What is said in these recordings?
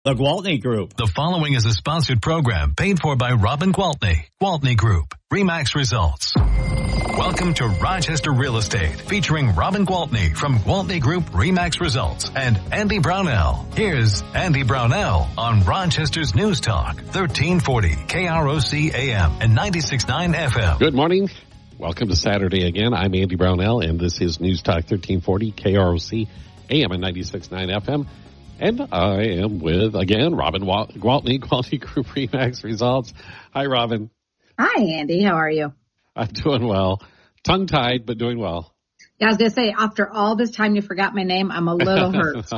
The Gwaltney Group. The following is a sponsored program paid for by Robin Gwaltney. Gwaltney Group. RE/MAX Results. Welcome to Rochester Real Estate, featuring Robin Gwaltney from Gwaltney Group RE/MAX Results and Andy Brownell. Here's Andy Brownell on Rochester's News Talk, 1340 KROC AM and 96.9 FM. Good morning. Welcome to Saturday again. I'm Andy Brownell, and this is News Talk 1340 KROC AM and 96.9 FM. And I am with, again, Robin Gwaltney, Gwaltney Group RE/MAX Results. Hi, Robin. Hi, Andy. How are you? I'm doing well. Tongue-tied, but doing well. Yeah, I was going to say, after all this time you forgot my name, I'm a little hurt.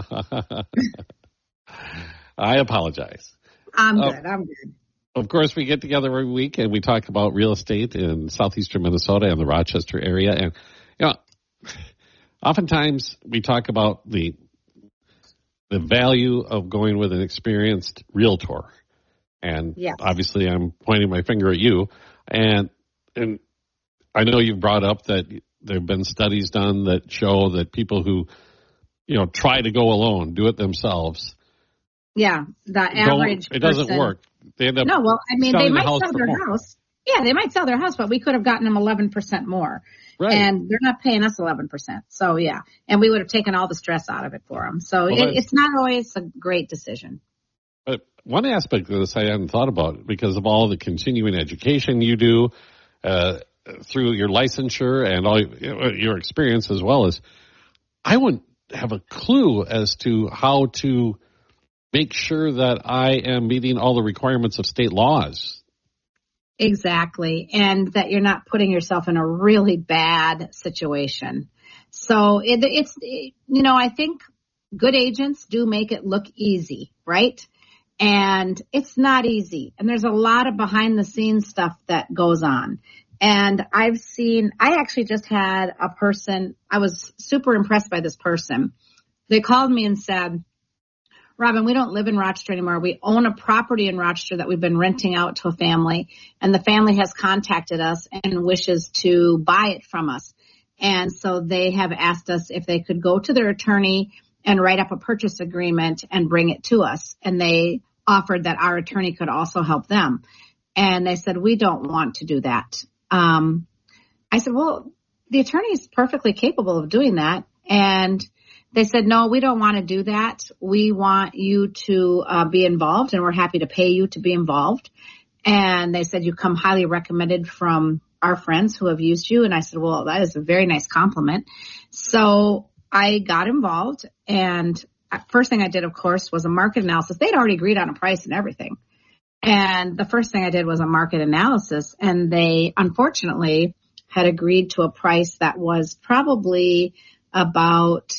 I apologize. I'm good. Of course, we get together every week and we talk about real estate in southeastern Minnesota and the Rochester area. And, you know, oftentimes we talk about the value of going with an experienced realtor. And yes, obviously I'm pointing my finger at you. And I know you've brought up that there have been studies done that show that people who, you know, try to go alone, do it themselves. Yeah, the average it doesn't person, work. They end up they might sell their house. Yeah, they might sell their house, but we could have gotten them 11% more. Right. And they're not paying us 11%. So, yeah. And we would have taken all the stress out of it for them. So it's not always a great decision. But one aspect of this I hadn't thought about because of all the continuing education you do through your licensure and all your experience as well as I wouldn't have a clue as to how to make sure that I am meeting all the requirements of state laws. Exactly. And that you're not putting yourself in a really bad situation. So it's I think good agents do make it look easy, right? And it's not easy. And there's a lot of behind the scenes stuff that goes on. And I actually just had a person, I was super impressed by this person. They called me and said, Robin, we don't live in Rochester anymore. We own a property in Rochester that we've been renting out to a family, and the family has contacted us and wishes to buy it from us. And so they have asked us if they could go to their attorney and write up a purchase agreement and bring it to us. And they offered that our attorney could also help them. And they said, we don't want to do that. I said, well, the attorney is perfectly capable of doing that. And they said, no, we don't want to do that. We want you to be involved, and we're happy to pay you to be involved. And they said, you come highly recommended from our friends who have used you. And I said, well, that is a very nice compliment. So I got involved, and first thing I did, of course, was a market analysis. They'd already agreed on a price and everything. And the first thing I did was a market analysis, and they unfortunately had agreed to a price that was probably about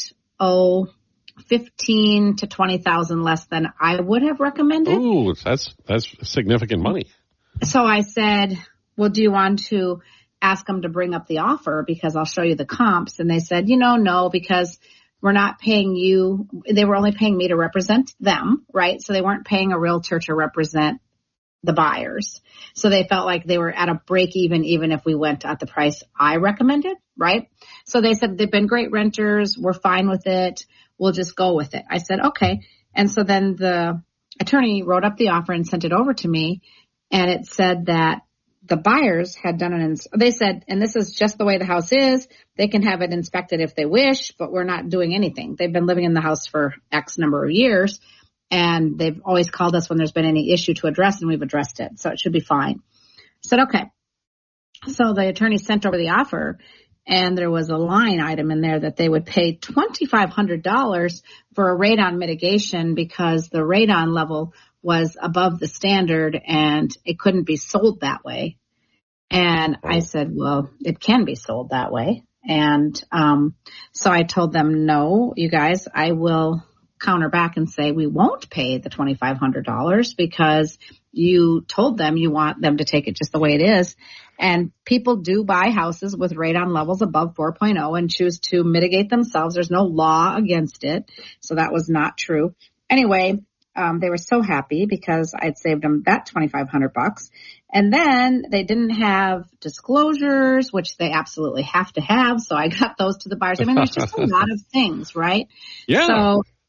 15 to 20,000 less than I would have recommended. Ooh, that's significant money. So I said, well, do you want to ask them to bring up the offer because I'll show you the comps? And they said, no, because we're not paying you. They were only paying me to represent them, right? So they weren't paying a realtor to represent the buyers. So they felt like they were at a break even if we went at the price I recommended, right? So they said, they've been great renters. We're fine with it. We'll just go with it. I said, okay. And so then the attorney wrote up the offer and sent it over to me. And it said that the buyers had done they said, and this is just the way the house is. They can have it inspected if they wish, but we're not doing anything. They've been living in the house for X number of years. And they've always called us when there's been any issue to address, and we've addressed it. So it should be fine. I said, okay. So the attorney sent over the offer, and there was a line item in there that they would pay $2,500 for a radon mitigation because the radon level was above the standard and it couldn't be sold that way. And I said, well, it can be sold that way. And so I told them, no, you guys, I will counter back and say we won't pay the $2,500 because you told them you want them to take it just the way it is. And people do buy houses with radon levels above 4.0 and choose to mitigate themselves. There's no law against it. So that was not true. Anyway, they were so happy because I'd saved them that $2,500. And then they didn't have disclosures, which they absolutely have to have. So I got those to the buyers. I mean, there's just a lot of things, right? Yeah. So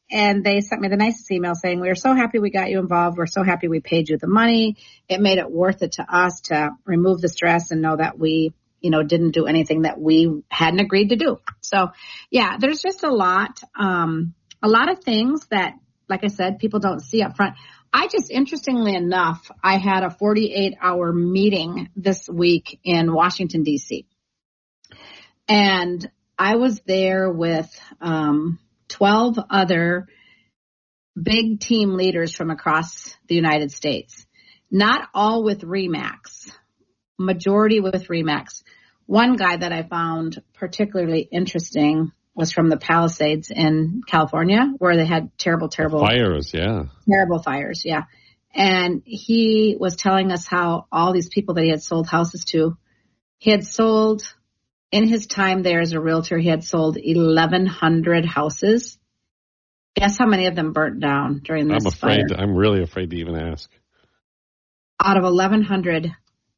And they sent me the nicest email saying, we are so happy we got you involved. We're so happy we paid you the money. It made it worth it to us to remove the stress and know that we, didn't do anything that we hadn't agreed to do. So yeah, there's just a lot of things that, like I said, people don't see up front. Interestingly enough, I had a 48-hour meeting this week in Washington, D.C. And I was there with 12 other big team leaders from across the United States. Not all with RE/MAX, majority with RE/MAX. One guy that I found particularly interesting was from the Palisades in California, where they had terrible fires. Yeah. Terrible fires. Yeah. And he was telling us how all these people that he had sold houses to, he had sold in his time there as a realtor, he had sold 1,100 houses. Guess how many of them burnt down during this fire? I'm really afraid to even ask. Out of 1,100,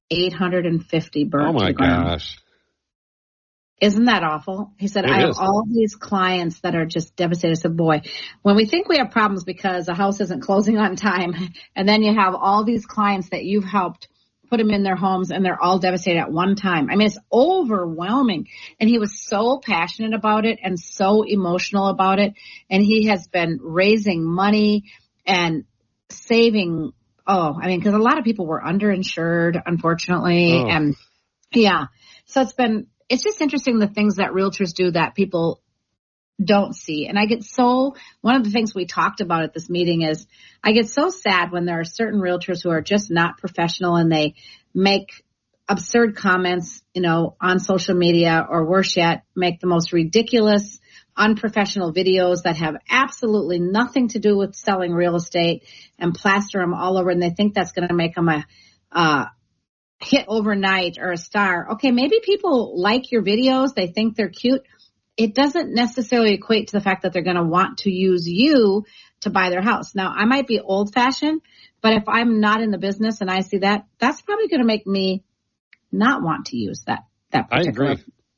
850 burnt. Oh my gosh. Isn't that awful? He said, I have all these clients that are just devastated. I said, boy, when we think we have problems because a house isn't closing on time, and then you have all these clients that you've helped put them in their homes and they're all devastated at one time. I mean, it's overwhelming. And he was so passionate about it and so emotional about it. And he has been raising money and saving. Because a lot of people were underinsured, unfortunately. Oh. And yeah, so it's just interesting the things that realtors do that people don't see. And one of the things we talked about at this meeting is I get so sad when there are certain realtors who are just not professional and they make absurd comments, on social media, or worse yet, make the most ridiculous, unprofessional videos that have absolutely nothing to do with selling real estate and plaster them all over. And they think that's going to make them a hit overnight or a star. Okay, maybe people like your videos. They think they're cute. It doesn't necessarily equate to the fact that they're going to want to use you to buy their house. Now, I might be old-fashioned, but if I'm not in the business and I see that, that's probably going to make me not want to use that particular.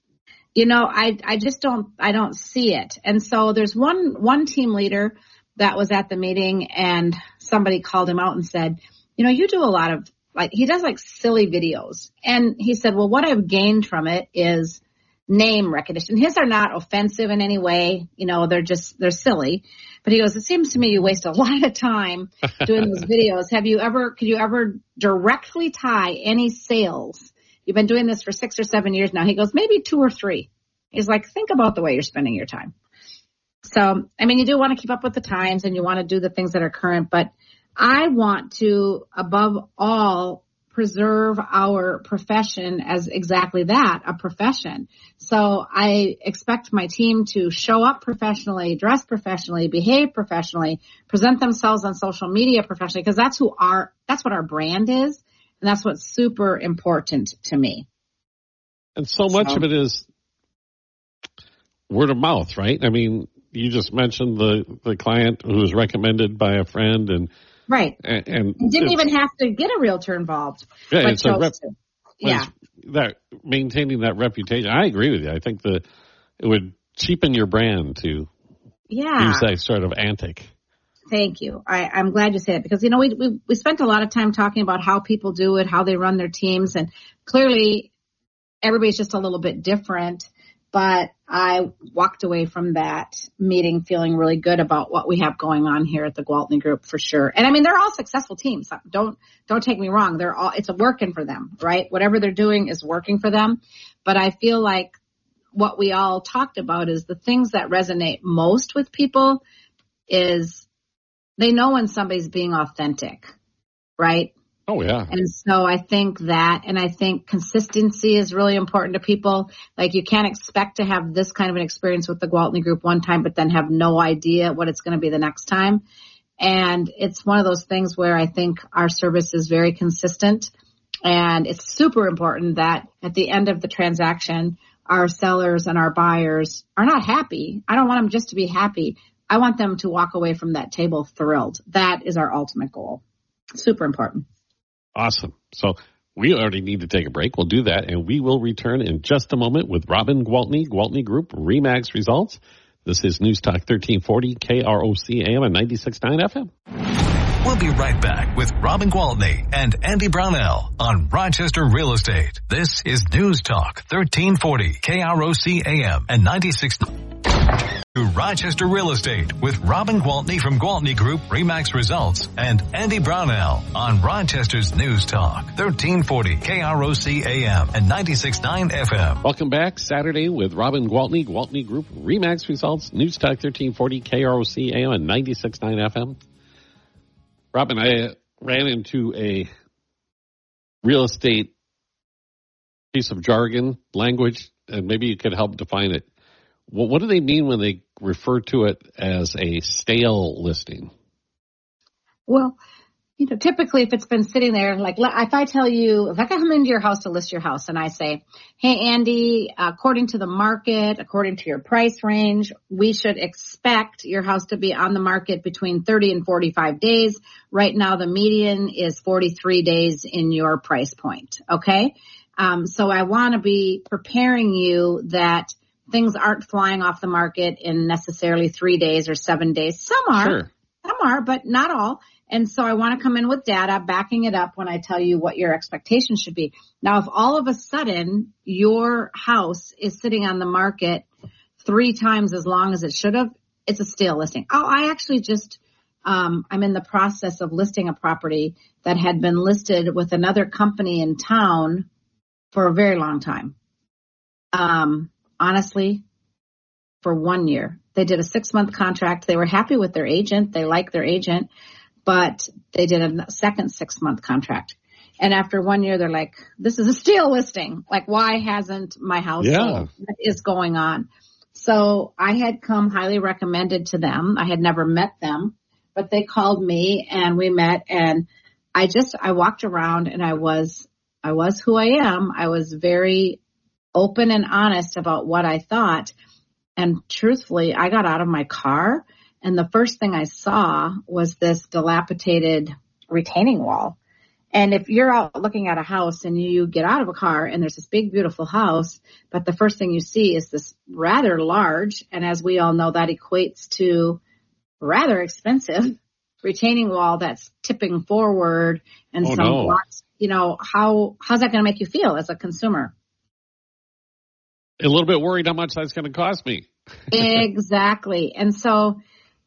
I agree. I don't see it. And so there's one team leader that was at the meeting, and somebody called him out and said, you do a lot of, he does silly videos. And he said, well, what I've gained from it is name recognition. His are not offensive in any way. They're silly. But he goes, it seems to me you waste a lot of time doing those videos. Could you ever directly tie any sales? You've been doing this for 6 or 7 years now. He goes, maybe 2 or 3. He's like, think about the way you're spending your time. So, you do want to keep up with the times and you want to do the things that are current, but I want to, above all, preserve our profession as exactly that, a profession. So I expect my team to show up professionally, dress professionally, behave professionally, present themselves on social media professionally, because that's what our brand is. And that's what's super important to me. And so much of it is word of mouth, right? You just mentioned the client who was recommended by a friend, and right, and didn't even have to get a realtor involved. Yeah, that maintaining that reputation. I agree with you. I think it would cheapen your brand to use that sort of antic. Thank you. I'm glad you said it, because we spent a lot of time talking about how people do it, how they run their teams, and clearly everybody's just a little bit different. But I walked away from that meeting feeling really good about what we have going on here at the Gwaltney Group, for sure. And they're all successful teams. Don't take me wrong. It's working for them, right? Whatever they're doing is working for them. But I feel like what we all talked about is the things that resonate most with people is they know when somebody's being authentic, right? Oh, yeah. And so I think consistency is really important to people. You can't expect to have this kind of an experience with the Gwaltney Group one time, but then have no idea what it's going to be the next time. And it's one of those things where I think our service is very consistent. And it's super important that at the end of the transaction, our sellers and our buyers are not happy. I don't want them just to be happy. I want them to walk away from that table thrilled. That is our ultimate goal. Super important. Awesome. So we already need to take a break. We'll do that, and we will return in just a moment with Robin Gwaltney, Gwaltney Group, RE/MAX Results. This is News Talk 1340, KROC AM and 96.9 FM. We'll be right back with Robin Gwaltney and Andy Brownell on Rochester Real Estate. This is News Talk 1340, KROC AM and 96.9. To Rochester Real Estate with Robin Gwaltney from Gwaltney Group, Remax Results, and Andy Brownell on Rochester's News Talk 1340, KROC AM and 96.9 FM. Welcome back. Saturday with Robin Gwaltney, Gwaltney Group, Remax Results, News Talk 1340, KROC AM and 96.9 FM. Robin, I ran into a real estate piece of jargon, language, and maybe you could help define it. What do they mean when they refer to it as a stale listing? Well, typically if it's been sitting there, like if I come into your house to list your house and I say, hey, Andy, according to the market, according to your price range, we should expect your house to be on the market between 30 and 45 days. Right now, the median is 43 days in your price point. Okay. So I want to be preparing you that things aren't flying off the market in necessarily 3 days or 7 days. Some are, but not all. And so I want to come in with data backing it up when I tell you what your expectations should be. Now, if all of a sudden your house is sitting on the market 3 times as long as it should have, it's a stale listing. Oh, I actually I'm in the process of listing a property that had been listed with another company in town for a very long time. Honestly, for 1 year. They did a 6-month contract. They were happy with their agent. They liked their agent, but they did a second 6-month contract. And after 1 year, they're like, this is a stale listing. Like, why hasn't my house sold? What is going on? So I had come highly recommended to them. I had never met them, but they called me and we met, and I walked around and I was who I am. I was very open and honest about what I thought. And truthfully, I got out of my car and the first thing I saw was this dilapidated retaining wall. And if you're out looking at a house and you get out of a car and there's this big, beautiful house, but the first thing you see is this rather large, and as we all know, that equates to rather expensive retaining wall that's tipping forward and blocks, how's that going to make you feel as a consumer? A little bit worried how much that's going to cost me. Exactly. And so,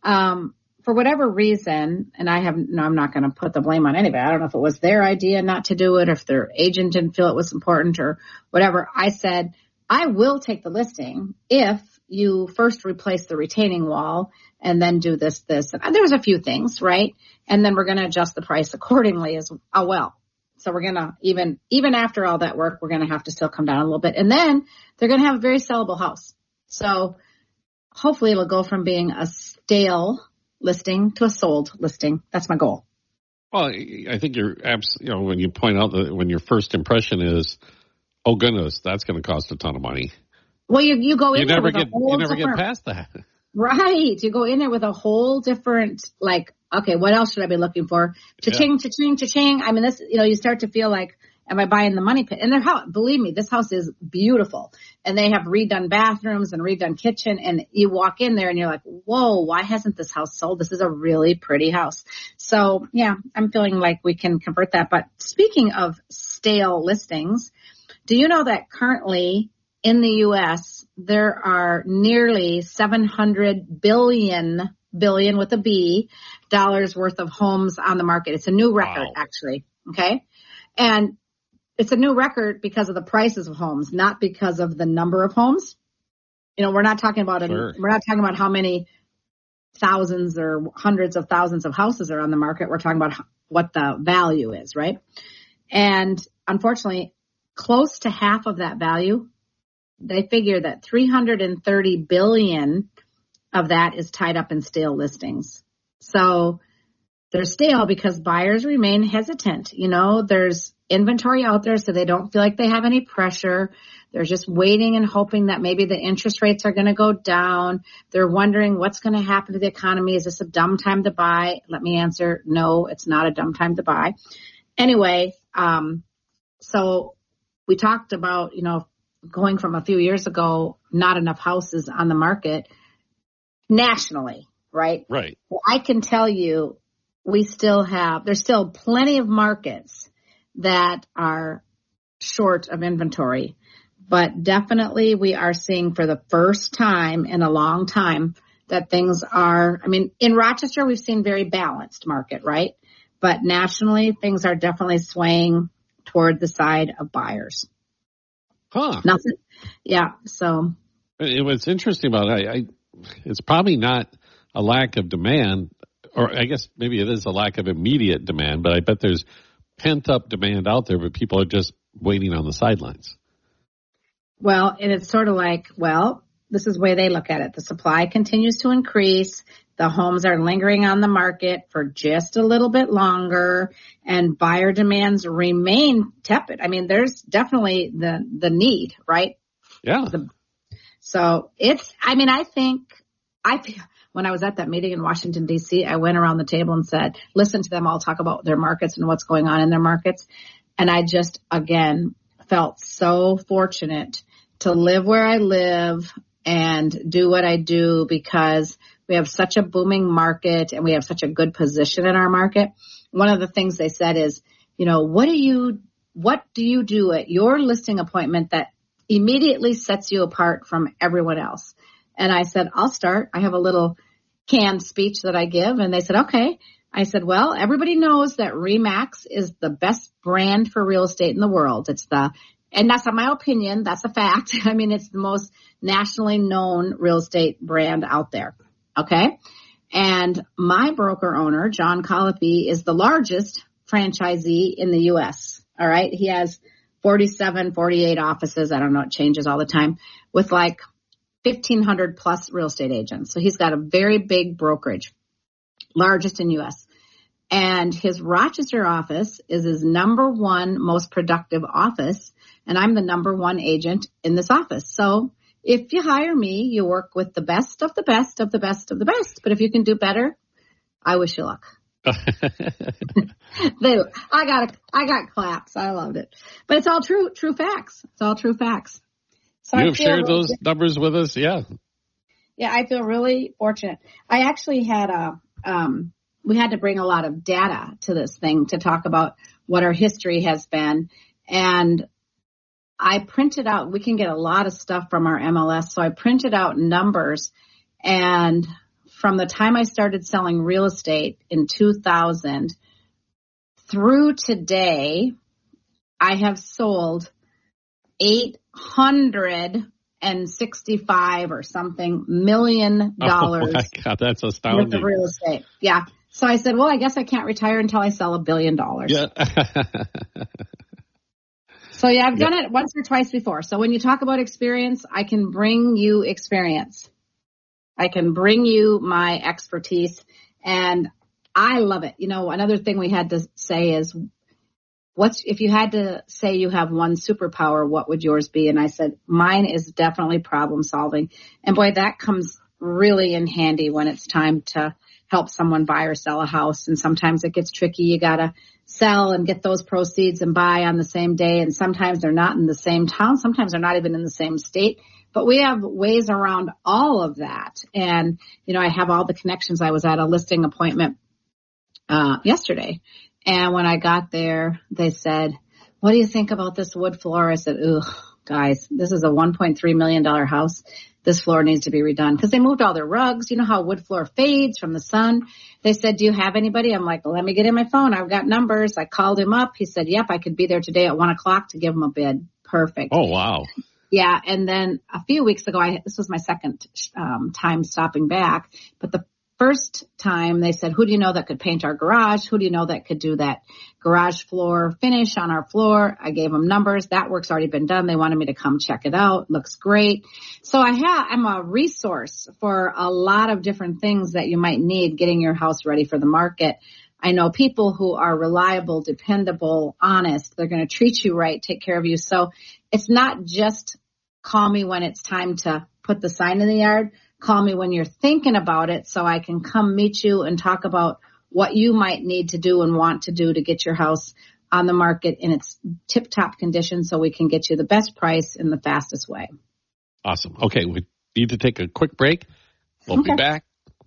for whatever reason, and I'm not going to put the blame on anybody. I don't know if it was their idea not to do it, or if their agent didn't feel it was important or whatever. I said, I will take the listing if you first replace the retaining wall and then do this. And there was a few things, right? And then we're going to adjust the price accordingly as well. So we're going to, even after all that work, we're going to have to still come down a little bit. And then they're going to have a very sellable house. So hopefully it'll go from being a stale listing to a sold listing. That's my goal. Well, I think when you point out that when your first impression is, oh goodness, that's going to cost a ton of money. Well, you go in there with you never get past that. Right. You go in there with a whole different, okay, what else should I be looking for? Cha-ching, cha-ching, cha-ching. I mean, this, you start to feel like, am I buying the money pit? And their house, believe me, this house is beautiful. And they have redone bathrooms and redone kitchen. And you walk in there and you're like, whoa, why hasn't this house sold? This is a really pretty house. So yeah, I'm feeling like we can convert that. But speaking of stale listings, do you know that currently in the U.S., there are nearly $700 billion with a B, dollars worth of homes on the market. It's a new record, actually. Okay. And it's a new record because of the prices of homes, not because of the number of homes. We're not talking about we're not talking about how many thousands or hundreds of thousands of houses are on the market. We're talking about what the value is, right? And unfortunately, close to half of that value, they figure that 330 billion of that is tied up in stale listings. So they're stale because buyers remain hesitant. There's inventory out there, so they don't feel like they have any pressure. They're just waiting and hoping that maybe the interest rates are going to go down. They're wondering what's going to happen to the economy. Is this a dumb time to buy? Let me answer, no, it's not a dumb time to buy. Anyway, so we talked about, going from a few years ago, not enough houses on the market. nationally, right? Right. Well, I can tell you there's still plenty of markets that are short of inventory, but definitely we are seeing for the first time in a long time that things are, in Rochester, we've seen very balanced market, right? But nationally, things are definitely swaying toward the side of buyers. Huh. Nothing. Yeah. So. What's interesting about it, it's probably not a lack of demand, or I guess maybe it is a lack of immediate demand, but I bet there's pent-up demand out there, but people are just waiting on the sidelines. Well, and it's sort of like, this is the way they look at it. The supply continues to increase. The homes are lingering on the market for just a little bit longer, and buyer demands remain tepid. There's definitely the need, right? Yeah. When I was at that meeting in Washington, D.C., I went around the table and said, listen to them all talk about their markets and what's going on in their markets. And I just, again, felt so fortunate to live where I live and do what I do because we have such a booming market and we have such a good position in our market. One of the things they said is, what do you do at your listing appointment that immediately sets you apart from everyone else? And I said, I'll start. I have a little canned speech that I give. And they said, okay. I said, well, everybody knows that RE/MAX is the best brand for real estate in the world. And that's not my opinion. That's a fact. It's the most nationally known real estate brand out there. Okay. And my broker owner, John Colopy, is the largest franchisee in the U.S. All right. He has 47, 48 offices. I don't know. It changes all the time with 1,500 plus real estate agents. So he's got a very big brokerage, largest in U.S. And his Rochester office is his number one most productive office. And I'm the number one agent in this office. So if you hire me, you work with the best of the best of the best of the best. But if you can do better, I wish you luck. I got claps. I loved it. But it's all true facts. It's all true facts. So You've shared those numbers with us, yeah. Yeah, I feel really fortunate. I actually had we had to bring a lot of data to this thing to talk about what our history has been. And I printed out, we can get a lot of stuff from our MLS, so I printed out numbers. And from the time I started selling real estate in 2000 through today, I have sold $865 or something $million. Oh my God, that's astounding. Worth of real estate. Yeah. So I said, well, I guess I can't retire until I sell $1 billion. Yeah. So yeah, I've done it once or twice before. So when you talk about experience, I can bring you experience. I can bring you my expertise, and I love it. Another thing we had to say is, if you had to say you have one superpower, what would yours be? And I said, mine is definitely problem solving. And boy, that comes really in handy when it's time to help someone buy or sell a house. And sometimes it gets tricky. You got to sell and get those proceeds and buy on the same day. And sometimes they're not in the same town. Sometimes they're not even in the same state. But we have ways around all of that. And, I have all the connections. I was at a listing appointment yesterday. And when I got there, they said, what do you think about this wood floor? I said, ugh, guys, this is a $1.3 million house. This floor needs to be redone because they moved all their rugs. You know how wood floor fades from the sun. They said, do you have anybody? I'm like, well, let me get in my phone. I've got numbers. I called him up. He said, yep, I could be there today at 1:00 to give him a bid. Perfect. Oh, wow. Yeah. And then a few weeks ago, this was my second time stopping back. But the first time they said, who do you know that could paint our garage? Who do you know that could do that garage floor finish on our floor? I gave them numbers. That work's already been done. They wanted me to come check it out. Looks great. So I'm a resource for a lot of different things that you might need getting your house ready for the market. I know people who are reliable, dependable, honest. They're going to treat you right, take care of you. So it's not just call me when it's time to put the sign in the yard. Call me when you're thinking about it so I can come meet you and talk about what you might need to do and want to do to get your house on the market in its tip-top condition so we can get you the best price in the fastest way. Awesome. Okay, we need to take a quick break. We'll be back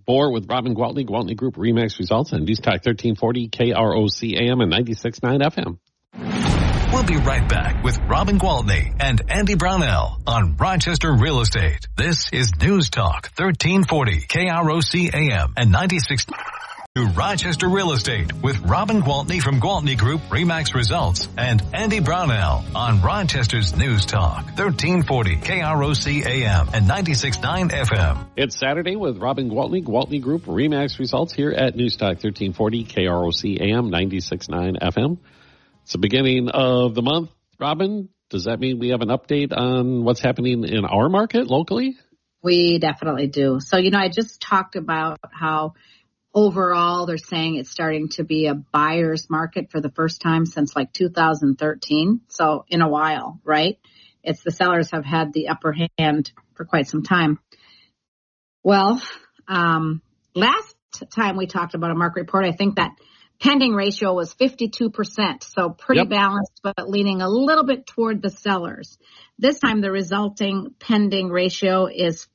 4 with Robin Gwaltney, Gwaltney Group Remax Results, and News Talk 1340 KROC AM and 96.9 FM. We'll be right back with Robin Gwaltney and Andy Brownell on Rochester Real Estate. This is News Talk 1340 KROC AM and 96. To Rochester Real Estate with Robin Gwaltney from Gwaltney Group Remax Results and Andy Brownell on Rochester's News Talk 1340 KROC AM and 96.9 FM. It's Saturday with Robin Gwaltney, Gwaltney Group Remax Results here at News Talk 1340 KROC AM 96.9 FM. It's the beginning of the month. Robin, does that mean we have an update on what's happening in our market locally? We definitely do. So, I just talked about how overall they're saying it's starting to be a buyer's market for the first time since like 2013. So in a while, right? It's the sellers have had the upper hand for quite some time. Well, last time we talked about a market report, I think that pending ratio was 52%. So pretty balanced, but leaning a little bit toward the sellers. This time the resulting pending ratio is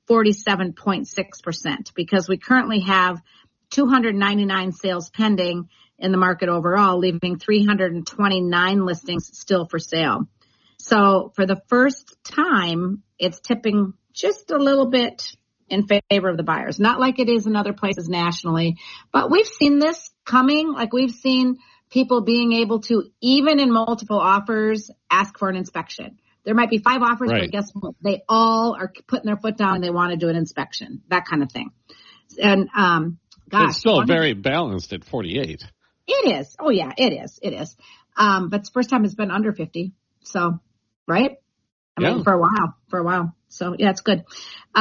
47.6% because we currently have 299 sales pending in the market overall, leaving 329 listings still for sale. So for the first time, it's tipping just a little bit in favor of the buyers. Not like it is in other places nationally, but we've seen this coming. Like we've seen people being able to, even in multiple offers, ask for an inspection. There might be 5 offers, right, but guess what? They all are putting their foot down and they want to do an inspection, that kind of thing. And, it's still very balanced at 48. It is. Oh, yeah, it is. It is. But it's the first time it's been under 50. So, right? I mean, for a while. So, yeah, it's good.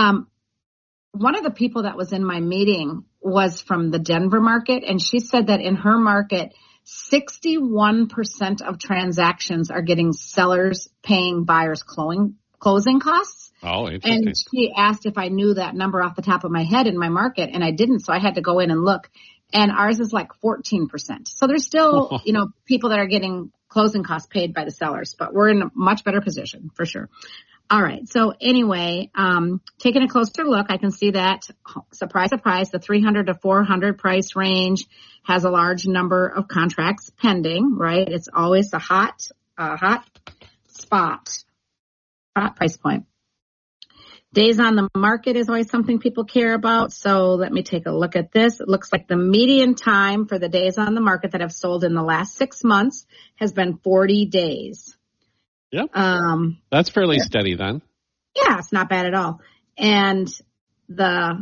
One of the people that was in my meeting was from the Denver market, and she said that in her market, 61% of transactions are getting sellers paying buyers closing costs. Oh, interesting. And she asked if I knew that number off the top of my head in my market, and I didn't, so I had to go in and look. And ours is like 14%. So there's still, people that are getting closing costs paid by the sellers, but we're in a much better position for sure. All right. So anyway, taking a closer look, I can see that, surprise, surprise, the 300 to 400 price range has a large number of contracts pending, right? It's always a hot spot, hot price point. Days on the market is always something people care about. So let me take a look at this. It looks like the median time for the days on the market that have sold in the last 6 months has been 40 days. Yep. That's fairly steady then. Yeah, it's not bad at all. And the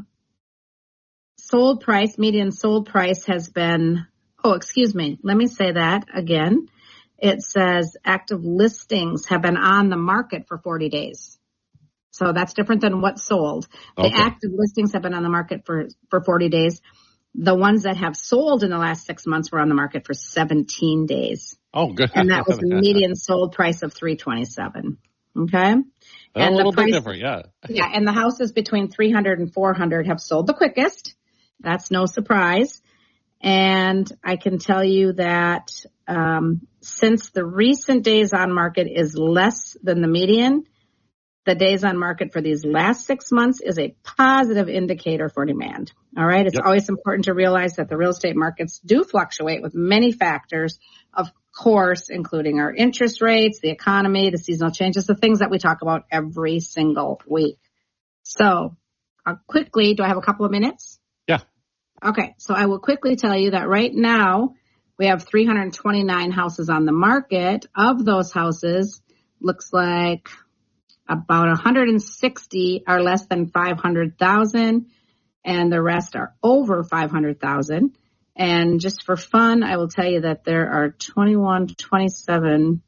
sold price, median sold price has been, let me say that again. It says active listings have been on the market for 40 days. So that's different than what sold. Okay. The active listings have been on the market for 40 days. The ones that have sold in the last 6 months were on the market for 17 days. Oh, good. And that was the median sold price of $327. Okay. And a little bit different, yeah. Yeah. And the houses between 300 and 400 have sold the quickest. That's no surprise. And I can tell you that, since the recent days on market is less than the median, the days on market for these last 6 months is a positive indicator for demand. All right. It's always important to realize that the real estate markets do fluctuate with many factors, of course, including our interest rates, the economy, the seasonal changes, the things that we talk about every single week. So quickly, do I have a couple of minutes? Yeah. Okay. So I will quickly tell you that right now we have 329 houses on the market. Of those houses, looks like about 160 are less than 500,000 and the rest are over 500,000. And just for fun, I will tell you that there are 21, 27,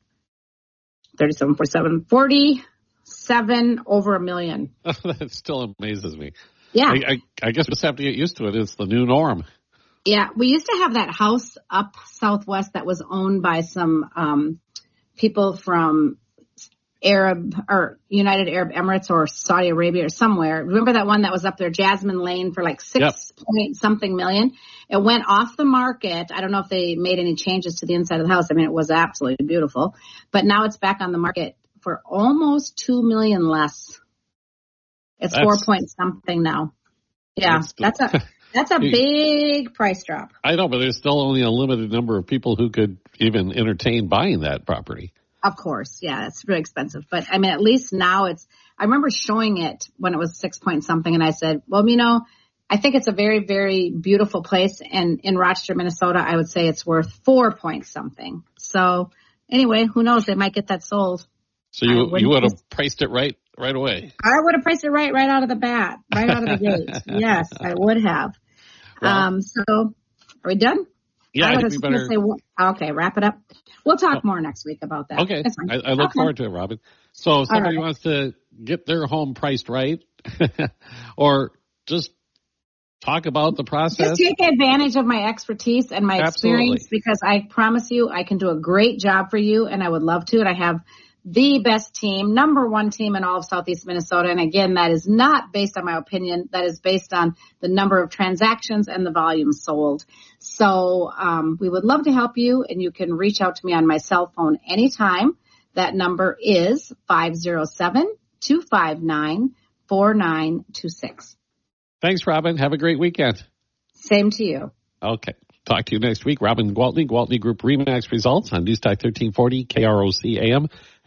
37, 47, 47 over $1 million. That still amazes me. Yeah. I guess we just have to get used to it. It's the new norm. Yeah. We used to have that house up southwest that was owned by some people from Arab or United Arab Emirates or Saudi Arabia or somewhere. Remember that one that was up there, Jasmine Lane, for like 6 point something million? It went off the market. I don't know if they made any changes to the inside of the house. I mean, it was absolutely beautiful, but now it's back on the market for almost 2 million less. It's 4 point something now. Yeah, That's a big price drop. I know, but there's still only a limited number of people who could even entertain buying that property. Of course. Yeah, it's really expensive. But I mean, at least now I remember showing it when it was 6 point something. And I said, well, I think it's a very, very beautiful place. And in Rochester, Minnesota, I would say it's worth 4 point something. So anyway, who knows? They might get that sold. So you would have priced it right away. I would have priced it right out of the bat, right out of the gate. Yes, I would have. Well, so are we done? Yeah, I think we better. Okay, wrap it up. We'll talk more next week about that. Okay, I look forward to it, Robin. So if somebody wants to get their home priced right, or just talk about the process. Just take advantage of my expertise and my experience, because I promise you I can do a great job for you, and I would love to. And I have the best team, number one team in all of Southeast Minnesota. And again, that is not based on my opinion. That is based on the number of transactions and the volume sold. So we would love to help you, and you can reach out to me on my cell phone anytime. That number is 507-259-4926. Thanks, Robin. Have a great weekend. Same to you. Okay. Talk to you next week. Robin Gwaltney, Gwaltney Group RE/MAX results on News Talk 1340 KROC AM.